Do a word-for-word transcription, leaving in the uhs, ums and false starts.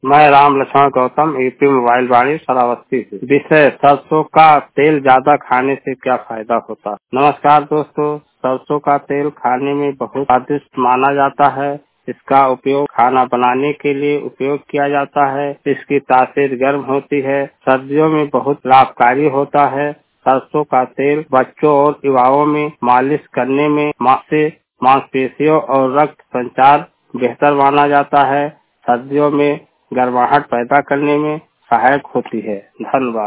मैं Ram Lakshman Gautam, UP mobile Vani Shravasti से। विषय: सरसों का तेल ज्यादा खाने से क्या फायदा होता है। नमस्कार दोस्तों, सरसों का तेल खाने में बहुत स्वादिष्ट माना जाता है। इसका उपयोग खाना बनाने के लिए उपयोग किया जाता है। इसकी तासीर गर्म होती है, सर्दियों में बहुत लाभकारी होता है। सरसों का तेल बच्चों और युवाओं में मालिश करने में से मांसपेशियों और रक्त संचार बेहतर माना जाता है। सर्दियों में गर्माहट पैदा करने में सहायक होती है। धन्यवाद।